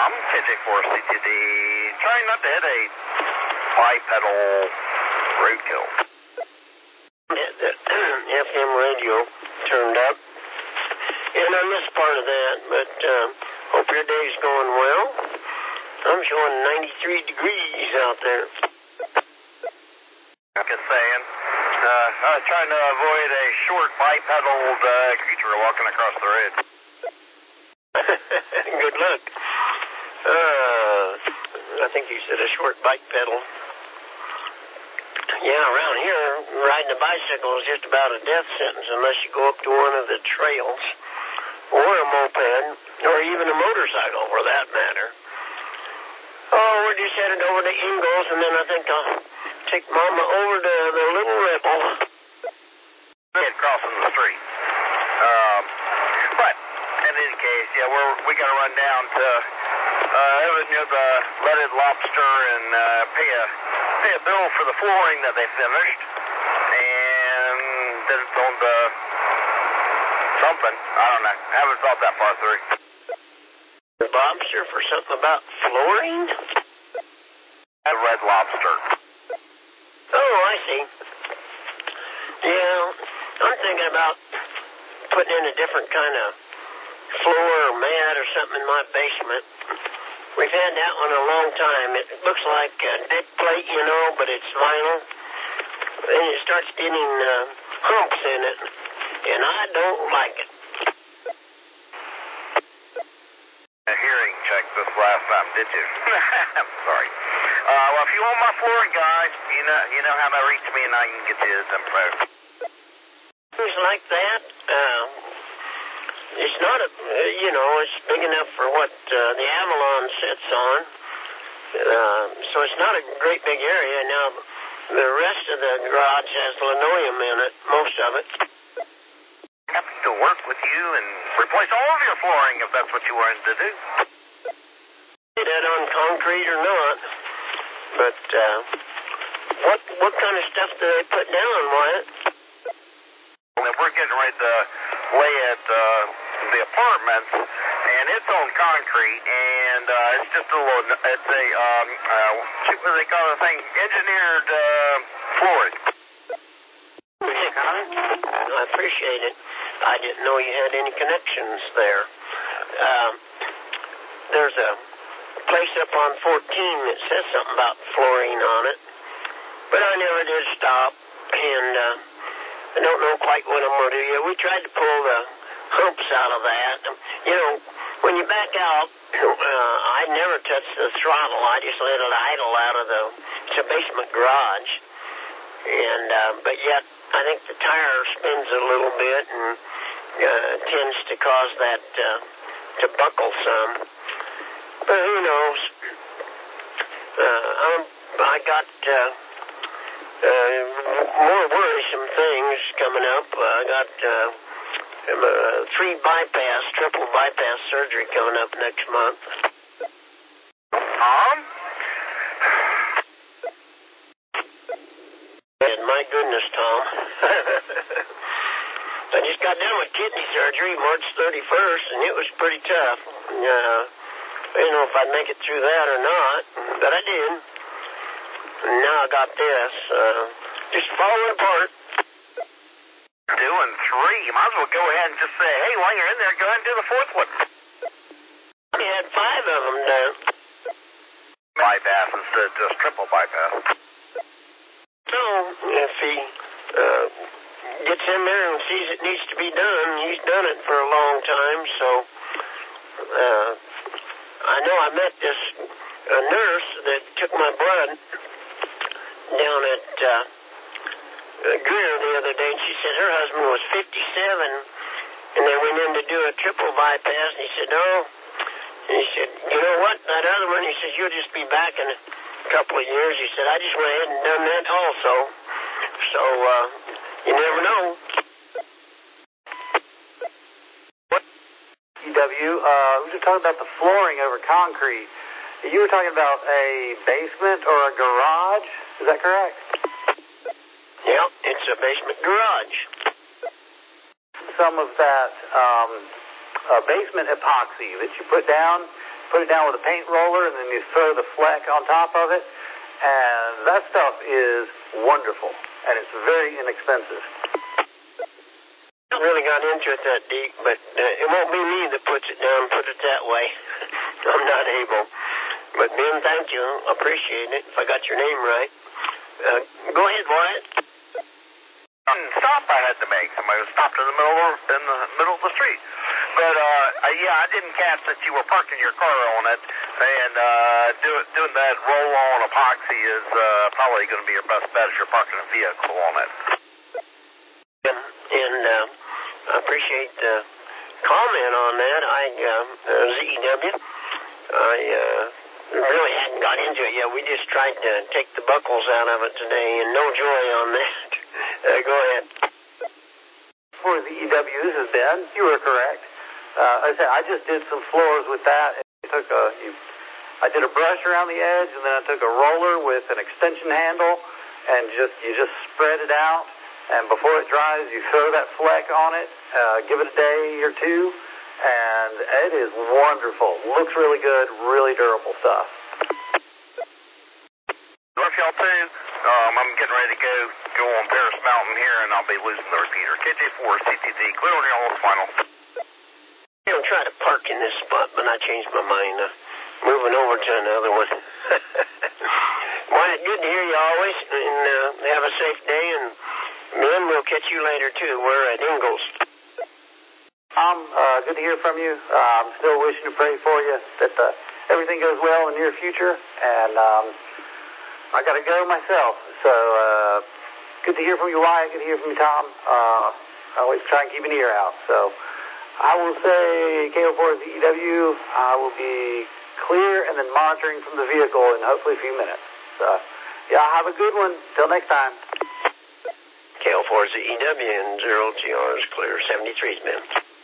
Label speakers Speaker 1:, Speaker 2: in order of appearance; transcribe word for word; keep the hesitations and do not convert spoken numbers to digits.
Speaker 1: Tom, K J four C T D, trying not to hit a bipedal roadkill.
Speaker 2: The F M radio turned up, and I missed part of that, but uh, hope your day's going well. I'm showing ninety-three degrees out there.
Speaker 1: Just saying. Uh, I was trying to avoid a short bipedaled uh, creature walking across the road.
Speaker 2: Good luck. Uh, I think you said a short bike pedal. Yeah, around here, riding a bicycle is just about a death sentence unless you go up to one of the trails, or a moped, or even a motorcycle for that matter. Oh, we're just headed over to Ingalls, and then I think I'll take Mama over to the Little Rebel.
Speaker 1: Crossing the street. Um, but, in any case, yeah, we're, we got to run down to uh, it was near the Leaded Lobster and uh, pay a pay a bill for the flooring that they finished, and then it's on the something. I don't know. I haven't thought that far through.
Speaker 2: The Lobster for something about flooring?
Speaker 1: The Red Lobster.
Speaker 2: Oh, I see. Yeah, I'm thinking about putting in a different kind of floor or mat or something in my basement. We've had that one a long time. It looks like a deck plate, you know, but it's vinyl. And it starts getting uh, humps in it, and I don't like it.
Speaker 1: A hearing check this last time, did you? I'm sorry. Uh, well, if you want my flooring, guys, you know you know how to reach me, and I can get you his info.
Speaker 2: Things like that, uh, it's not a, you know, it's big enough for what uh, the Avalon sits on, uh, so it's not a great big area. Now, the rest of the garage has linoleum in it, most of it.
Speaker 1: I have to work with you and replace all of your flooring if that's what you wanted to do.
Speaker 2: That on concrete or not, but uh, what what kind of stuff do they put down, Wyatt?
Speaker 1: Well, we're getting ready to lay at uh, the apartments, and it's on concrete, and uh, it's just a little, it's a, um, uh, what do they call the thing? Engineered uh, flooring.
Speaker 2: I appreciate it. I didn't know you had any connections there. Um, there's a place up on fourteen that says something about flooring on it, but I never did stop, and uh, I don't know quite what I'm going to do yet. We tried to pull the humps out of that. You know, when you back out, uh, I never touched the throttle. I just let it idle out of the, it's a basement garage, and uh, but yet I think the tire spins a little bit and uh, tends to cause that uh, to buckle some. But who knows? Uh, I'm, I got uh, uh, more worrisome things coming up. Uh, I got uh, uh, three bypass, triple bypass surgery coming up next month.
Speaker 1: Tom?
Speaker 2: And my goodness, Tom. I just got done with kidney surgery March thirty-first, and it was pretty tough. Uh, I didn't know if I'd make it through that or not, but I did. And now I got this. Uh, just falling apart.
Speaker 1: Doing three. You might as well go ahead and just say, hey, while you're in there, go ahead and do the fourth one.
Speaker 2: I had five of them done.
Speaker 1: Bypass instead of just triple bypass.
Speaker 2: So, if he uh, gets in there and sees it needs to be done, he's done it for a long time, so uh, I know I met this uh, nurse that took my blood down at uh, Greer the other day, and she said her husband was fifty-seven, and they went in to do a triple bypass, and he said, no. And he said, you know what, that other one, he says, you'll just be back in a couple of years. He said, I just went ahead and done that also. So, uh, you never know.
Speaker 3: E W, uh, we were talking about the flooring over concrete. You were talking about a basement or a garage, is that correct?
Speaker 2: Yep, it's a basement garage.
Speaker 3: Some of that um, uh, basement epoxy that you put down, put it down with a paint roller, and then you throw the fleck on top of it. And that stuff is wonderful, and it's very inexpensive.
Speaker 2: I really got into it that deep, but uh, it won't be me that puts it down, put it that way. I'm not able. But, Ben, thank you. Appreciate it, if I got your name right. Uh, go ahead, Wyatt.
Speaker 1: Stop I had to make. Somebody was stopped in the middle of, in the middle of the street. But, uh, yeah, I didn't catch that you were parking your car on it, and uh, do, doing that roll-on epoxy is uh, probably going to be your best bet if you're parking a vehicle on it.
Speaker 2: And, and uh, I appreciate the comment on that. I, uh, Z E W, I uh, really hadn't got into it yet. We just tried to take the buckles out of it today, and no joy on that. Uh, go ahead.
Speaker 3: For the E W, this is Ben. You were correct. Uh, I said I just did some floors with that. And I took a, you, I did a brush around the edge, and then I took a roller with an extension handle, and just you just spread it out. And before it dries, you throw that fleck on it. Uh, give it a day or two, and it is wonderful. Looks really good. Really durable stuff.
Speaker 1: Love y'all too. Um, I'm getting ready to go go on Paris Mountain here, and I'll be losing the repeater. K J four C T Z. Clear on your all final.
Speaker 2: You know, try to park in this spot, but I changed my mind. Uh, moving over to another one. Wyatt, good to hear you always, and uh, have a safe day, and Ben, we'll catch you later, too. We're at Ingalls.
Speaker 3: Tom, uh, good to hear from you. Uh, I'm still wishing to pray for you that uh, everything goes well in the near future, and um, I got to go myself. So uh, good to hear from you, Wyatt. Good to hear from you, Tom. Uh, I always try and keep an ear out. So I will say K O four Z E W, I will be clear and then monitoring from the vehicle in hopefully a few minutes. So, yeah, have a good one. Till next time.
Speaker 2: K O four Z E W and zero G R is clear. seventy-three's been.